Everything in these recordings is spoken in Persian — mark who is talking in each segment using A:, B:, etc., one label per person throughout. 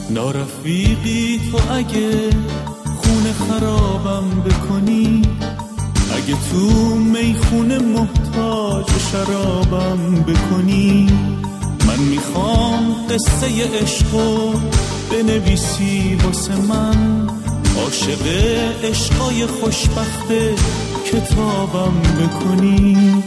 A: نارفیقی تو اگه خونه خرابم بکنی، اگه تو میخونه محتاج شرابم بکنی، من میخوام قصه عشقو بنویسی واسه من، عاشق عشقای خوشبخت کتابم بکنی.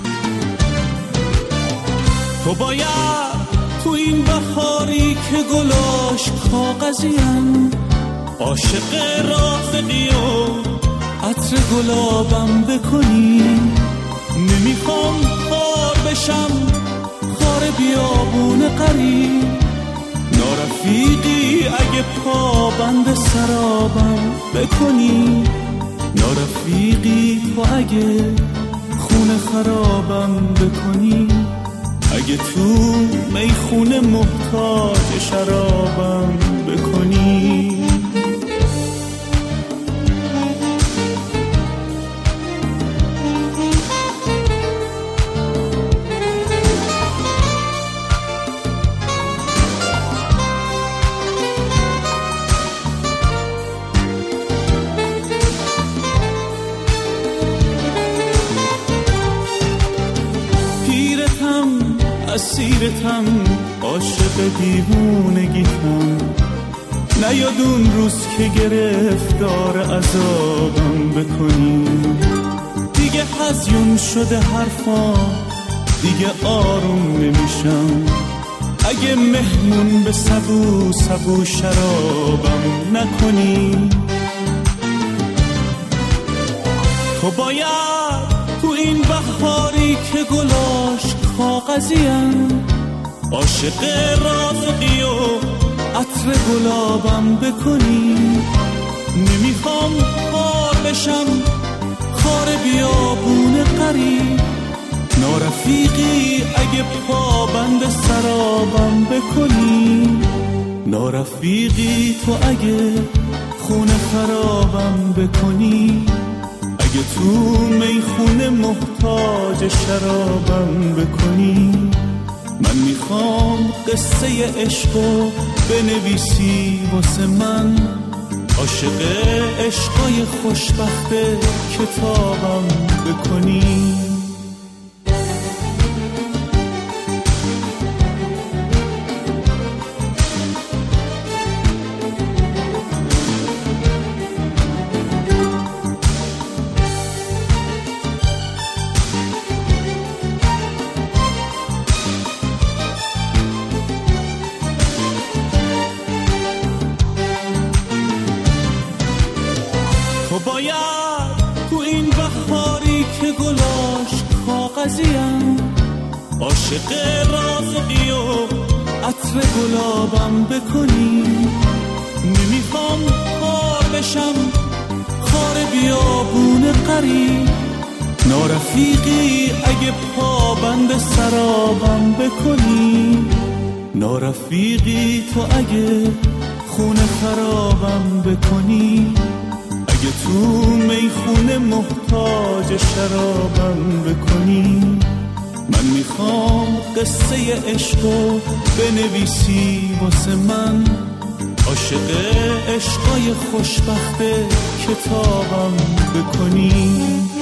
A: تو باید تو این بهاری که گلاش کاغذیم، عاشق رافقی و عطر گلابم بکنی. نمیخوام خار بشم خار بیابون غریب، نارفیقی اگه پابند سرابم بکنی. نارفیقی تو اگه خونه خرابم بکنی، اگه تو میخونه محتاج شرابم بکنی. اسیرتم، عاشق دیوونگیتم، نیاد اون روز که گرفتار عذابم بکنی. دیگه هزیون شده حرفام، دیگه آروم نمیشم، اگه مهمون به سبو سبو شرابم نکنی. تو باید تو این بهاری که گلاش کاغذیم، عاشق رافقی و عطر گلابم بکنی. نمیخوام خار بشم خار بیابون غریب، نارفیقی اگه پابند سرابم بکنی. نارفیقی تو اگه خونه خرابم بکنی، اگه تو میخونه محتاج شرابم بکنی. من میخوام قصه عشقو بنویسی واسه من، عاشق عشقای خوشبخت کتابم بکنی. باید تو این بهاری که گلاش کاغذیم، عاشق رافقی و عطر گلابم بکنی. نمیخوام خار بشم خار بیابون غریب، نارفیقی اگه پابند سرابم بکنی. نارفیقی تو اگه خونه خرابم بکنی، اگه تو میخونه محتاج شرابم بکنی. من میخوام قصه عشقو بنویسی واسه من، عاشق عشقای خوشبخت کتابم بکنی.